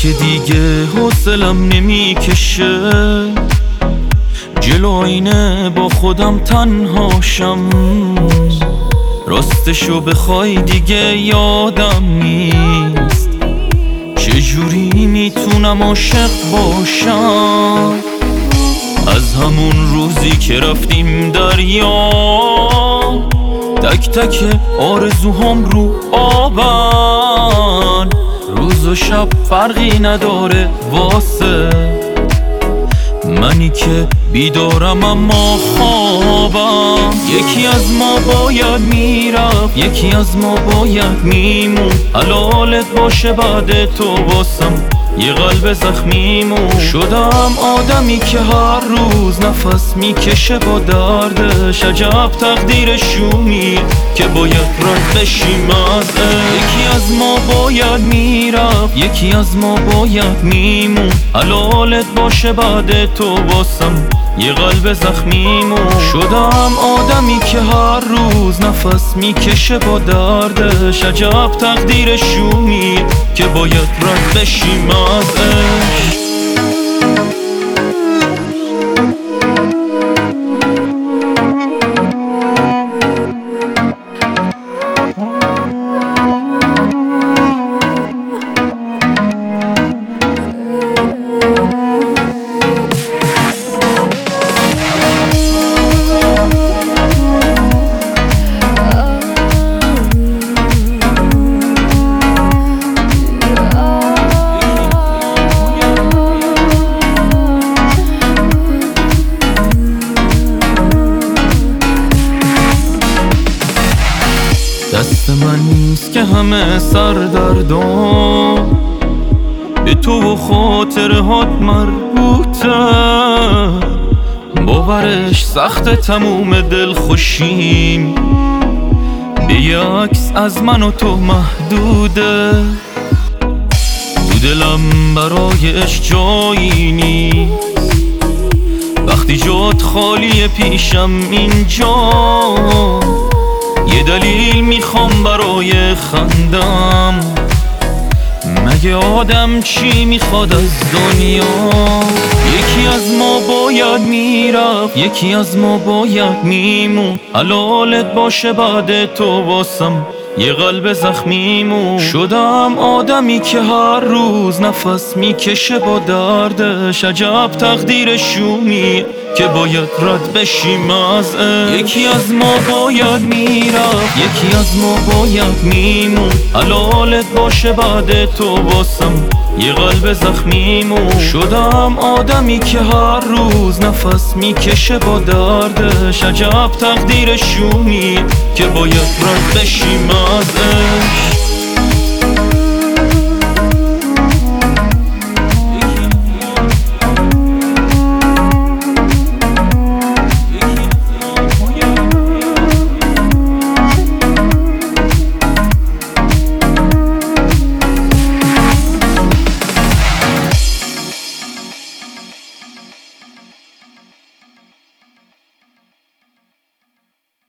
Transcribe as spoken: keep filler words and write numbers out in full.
که دیگه حوصلم نمیکشه جلو آینه با خودم تنهاشم. راستشو بخوای دیگه یادم نیست چجوری میتونم عاشق باشم. از همون روزی که رفتیم دریا تک تک آرزوهام رو آبن. روز و شب فرقی نداره واسه منی که بیدارم اما خوابم. یکی از ما باید میرفت، یکی از ما باید میمون. حلالت باشه بعد تو واسم یه قلب زخمیمون. شدم آدمی که هر روز نفس میکشه با دردش. عجب تقدیر شومی که باید رد بشیم از یکی از ما باید میرفت، یکی از ما باید میمون. حلالت باشه بعد تو واسم یه قلب زخمیمون. شدم آدمی که هر روز نفس میکشه با دردش. عجب تقدیر شومی که باید رد بشیم از عشق. دست من نیست که همه سردردان به تو و خاطرهات مربوطه. باورش سخت تموم دل خوشیم به یه عکس از من و تو محدوده. تو دلم برای عشق جایی نیست وقتی جات خالی پیشم اینجا. یه دلیل میخوام برای خندم، مگه آدم چی میخواد از دنیا؟ یکی از ما باید میرفت، یکی از ما باید میمون. حلالت باشه بعد تو واسم یه قلب زخمیمون. شدم آدمی که هر روز نفس میکشه با دردش. عجب تقدیر شومی که باید رد بشیم از عشق. یکی از ما باید میرفت، یکی از ما باید میمون. حلالت باشه بعد تو واسم یه قلب زخمیمون. شدم آدمی که هر روز نفس میکشه با دردش. عجب تقدیر شومی که باید رد بشیم از عشق.